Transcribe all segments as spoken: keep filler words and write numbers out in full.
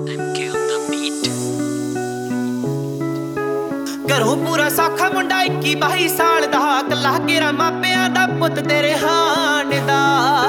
घरों पूरा सौखा मुंडा इक्की बाई साल दा कला गेरा मापियां दा पुत तेरे हान दा।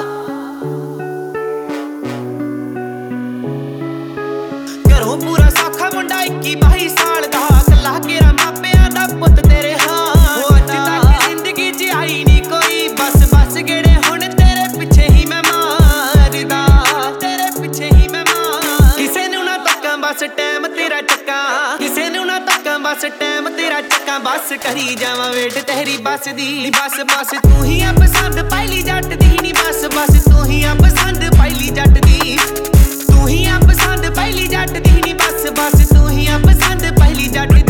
घरों पूरा सौखा मुंडा इक्की बाई साल दा कला गेरा मापियां दा पुत तेरे हान दा। अज तक जिंदगी च आई नी कोई बस बस गेड़े हुण तेरे पिछे ही मैं मारदा, तेरे पिछे ही मैं मार। किसे नू ना तक्कां बस टाइम तेरा चक्का, किसे नू ना तक्कां बस टाइम तेरा चक्का। बस करी जावां वेट तेरी बस दी, बस बस तू ही आ पसंद पाईली जट दी नी। बस बस तू ही आ पसंद पाईली जट दी, तू ही आ पसंद पाईली जट दी नी। बस बस तू ही आ पसंद पाईली जट दी।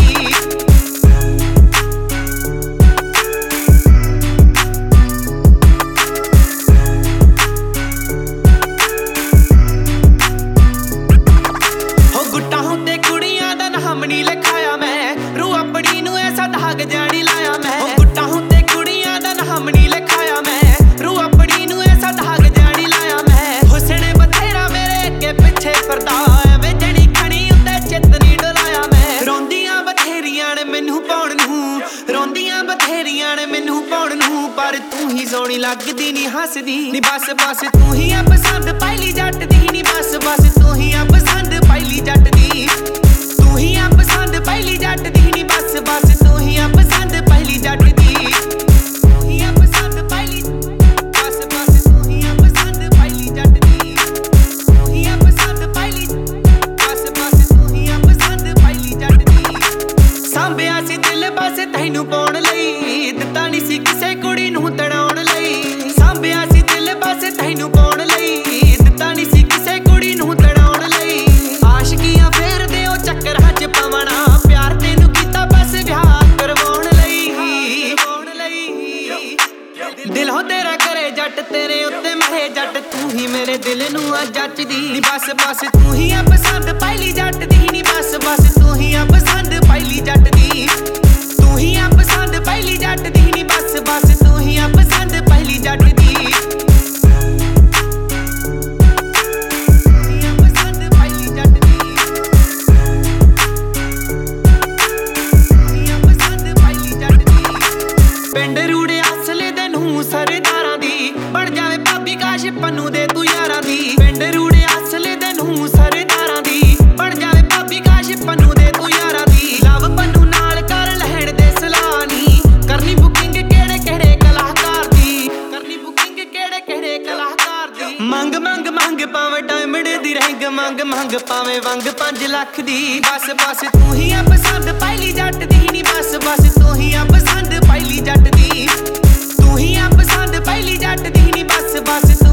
हो गुट्टा हुंदे कुड़ियां दा नाम नी लिखाया मैं, रू अपनी नू ऐसा दाग जानी लाया मैं। हो गुट्टा हुंदे कुड़ियां दा नाम नी लिखाया मैं, रू अपनी नू ऐसा दाग जानी लाया मैं। हुसने बथेरा मेरे अगे पिछे फिरदा, एवें जनी खणी उत्ते चित नी डोलाया मैं। रोंदियां बथेरियां ने मैनू पाउण नू, रोंदियां बथेरियां ने मैनू पाउण नू, पर तू ही सोहणी लगदी नी हसदी नी। बस बस तू ही आ पसंद पाईली जट दी नी। बस बस तू ही आ पसंद पाईली जट दी, तू ही आ पसंद पाईली जट दी नी। बस बस तू ही आ पसंद पाईली जट दी, तू ही आ पसंद पाईली। बस बस तू ही आ पसंद पाईली जट दी, तू ही आ पसंद पाईली। बस बस तू ही आ पसंद पाईली जट दी। सांभिया सी दिल बस तैनू पाउण लई, दित्ता नी सी किसे कुड़ी नू तड़ाउण लई। सांभिया सी दिल बस तैनू पाउण लई, दित्ता नी सी किसे कुड़ी नू तड़ाउण लई। आशिकियां फेरदे ओ चक्करां च पवना, प्यार तैनू कीता बस विआह करवाउण लई, करवाउण लई। दिलों तेरा करे जट तेरे उत्ते मरे जट, तू ही मेरे दिल नू आ जचदी। बस बस तू ही आ पसंद पाईली जट दी नी। बस बस तू ही आ पसंद पाईली जट दी, तू ही आ पसंद पाईली जट दी नी। बस बस तू ही आ पसंद पाईली जट दी। पिंड रूड़े असले दे नूं सरदारां दी, बन जावे भाभी काश पन्नू दे तू यारां दी। पिंड रूड़े असले दे नूं सरदारां दी, बन जावे भाभी काश पन्नू दे तू यारां दी। लव पन्नू नाल कर लैण दे सलाह नी, करनी बुकिंग केड़े केड़े कलाकार दी, करनी बुकिंग केड़े केड़े कलाकार दी। मंग मंग मंग पावे डायमंड दी रिंग, मंग मंग पावे वंग पांच लख दी। बस बस तू ही आ पसंद पाईली जट दी नी। बस बस तू ही आ पसंद पाईली जट दी, तू ही आ पसंद पाईली जट दी नी। बस बस